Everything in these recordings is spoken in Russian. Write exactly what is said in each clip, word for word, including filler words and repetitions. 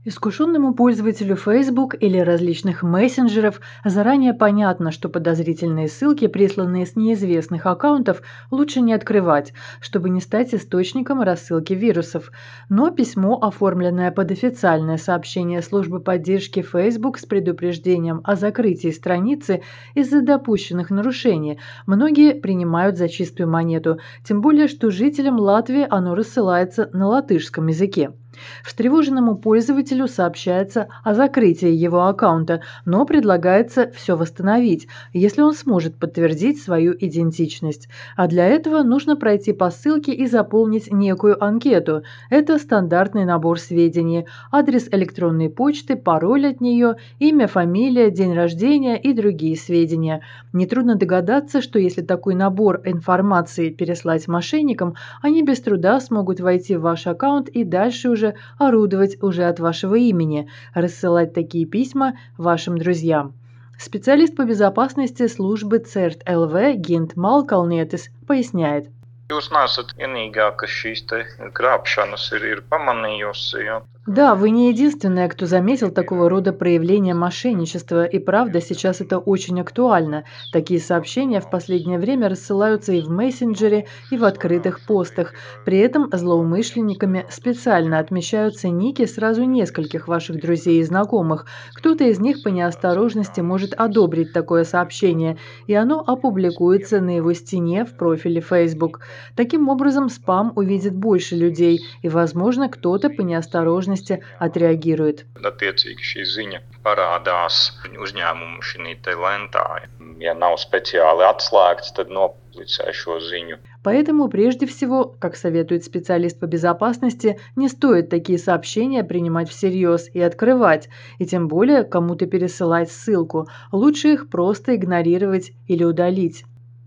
Искушенному пользователю Facebook или различных мессенджеров заранее понятно, что подозрительные ссылки, присланные с неизвестных аккаунтов, лучше не открывать, чтобы не стать источником рассылки вирусов. Но письмо, оформленное под официальное сообщение службы поддержки Facebook с предупреждением о закрытии страницы из-за допущенных нарушений, многие принимают за чистую монету, тем более что жителям Латвии оно рассылается на латышском языке. Встревоженному пользователю сообщается о закрытии его аккаунта, но предлагается все восстановить, если он сможет подтвердить свою идентичность. А для этого нужно пройти по ссылке и заполнить некую анкету. Это стандартный набор сведений: адрес электронной почты, пароль от нее, имя, фамилия, день рождения и другие сведения. Нетрудно догадаться, что если такой набор информации переслать мошенникам, они без труда смогут войти в ваш аккаунт и дальше уже орудовать уже от вашего имени, рассылать такие письма вашим друзьям. Специалист по безопасности службы церт эл ви Гинт Малкалнетис поясняет. Jūs neesat vienīgā, kas šīs te krāpšanas ir, ir pamanījusi, jo Да, вы не единственная, кто заметил такого рода проявления мошенничества, и правда, сейчас это очень актуально. Такие сообщения в последнее время рассылаются и в мессенджере, и в открытых постах. При этом злоумышленниками специально отмечаются ники сразу нескольких ваших друзей и знакомых. Кто-то из них по неосторожности может одобрить такое сообщение, и оно опубликуется на его стене в профиле Facebook. Таким образом, спам увидит больше людей, и, возможно, кто-то по неосторожности отреагирует. attiecīgi šī ziņa parādās uzņēmumu šī te lentā. Ja nav speciāli atslēgts, tad nopublicē šo ziņu. Поэтому прежде всего, как советует специалист по безопасности, не стоит такие сообщения принимать всерьез и открывать, и тем более кому-то пересылать ссылку. Лучше их просто игнорировать или удалить.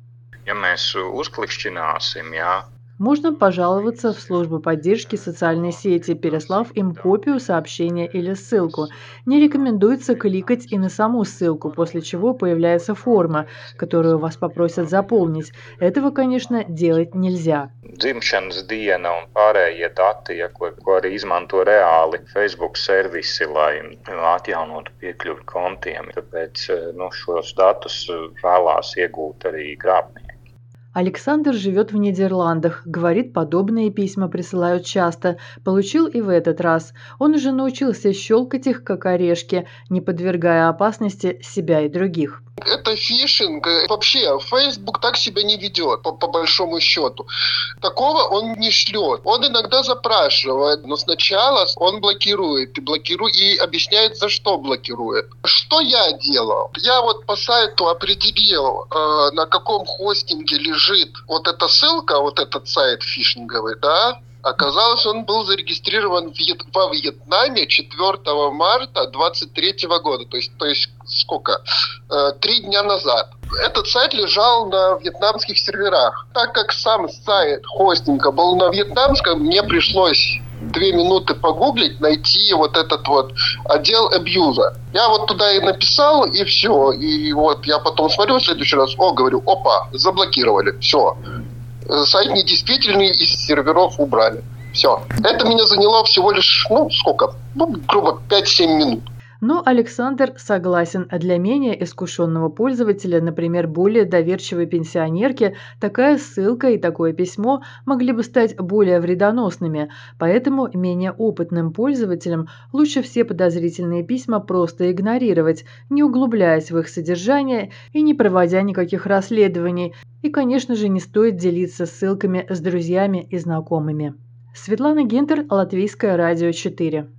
Ja mēs uzklikšķināsim, jā, Можно пожаловаться в службу поддержки социальной сети, переслав им копию сообщения или ссылку. Не рекомендуется кликать и на саму ссылку, после чего появляется форма, которую вас попросят заполнить. Этого, конечно, делать нельзя. dzimšanas diena un pārējie dati, ja, ko, ko arī izmanto reāli Facebook servisi, lai atjaunotu piekļuvi kontiem. Tāpēc nu, šos datus vēlās iegūt arī krāpnieki. Александр живет в Нидерландах. Говорит, подобные письма присылают часто. Получил и в этот раз. Он уже научился щелкать их, как орешки, не подвергая опасности себя и других. Это фишинг. Вообще, Facebook так себя не ведет, по, по большому счету. Такого он не шлет. Он иногда запрашивает, но сначала он блокирует и блокирует и объясняет, за что блокирует. Что я делал? Я вот по сайту определил, э, на каком хостинге лежит вот эта ссылка, вот этот сайт фишинговый, да? Оказалось, он был зарегистрирован во Вьетнаме четвёртого марта двадцать третьего года. То есть, то есть сколько? Три дня назад. Этот сайт лежал на вьетнамских серверах. Так как сам сайт хостинга был на вьетнамском, мне пришлось две минуты погуглить, найти вот этот вот отдел абьюза. Я вот туда и написал, и все. И вот я потом смотрю в следующий раз, о, говорю, опа, заблокировали, все. Сайт недействительный, из серверов убрали. Все. Это меня заняло всего лишь, ну, сколько? Ну, грубо, пять-семь минут. Но Александр согласен, а для менее искушенного пользователя, например, более доверчивой пенсионерки, такая ссылка и такое письмо могли бы стать более вредоносными, поэтому менее опытным пользователям лучше все подозрительные письма просто игнорировать, не углубляясь в их содержание и не проводя никаких расследований, и, конечно же, не стоит делиться ссылками с друзьями и знакомыми. Светлана Гинтер, Латвийское радио четыре.